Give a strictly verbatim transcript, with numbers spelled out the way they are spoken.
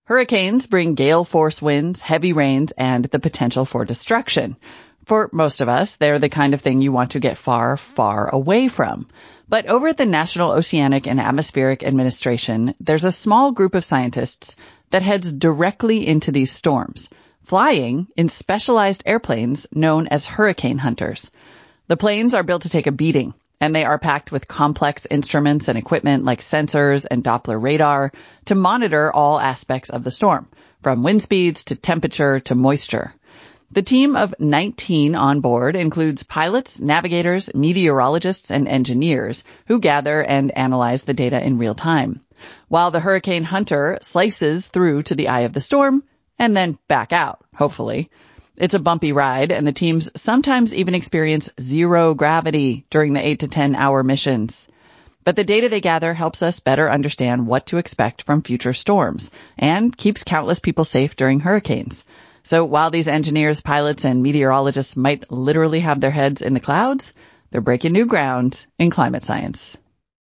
Hurricanes bring gale-force winds, heavy rains, and the potential for destruction. For most of us, they're the kind of thing you want to get far, far away from. But over at the National Oceanic and Atmospheric Administration, there's a small group of scientists that heads directly into these storms, flying in specialized airplanes known as hurricane hunters. The planes are built to take a beating, and they are packed with complex instruments and equipment like sensors and Doppler radar to monitor all aspects of the storm, from wind speeds to temperature to moisture. The team of nineteen on board includes pilots, navigators, meteorologists, and engineers who gather and analyze the data in real time, while the hurricane hunter slices through to the eye of the storm and then back out, hopefully. It's a bumpy ride, and the teams sometimes even experience zero gravity during the eight to ten hour missions. But the data they gather helps us better understand what to expect from future storms and keeps countless people safe during hurricanes. So while these engineers, pilots, and meteorologists might literally have their heads in the clouds, they're breaking new ground in climate science.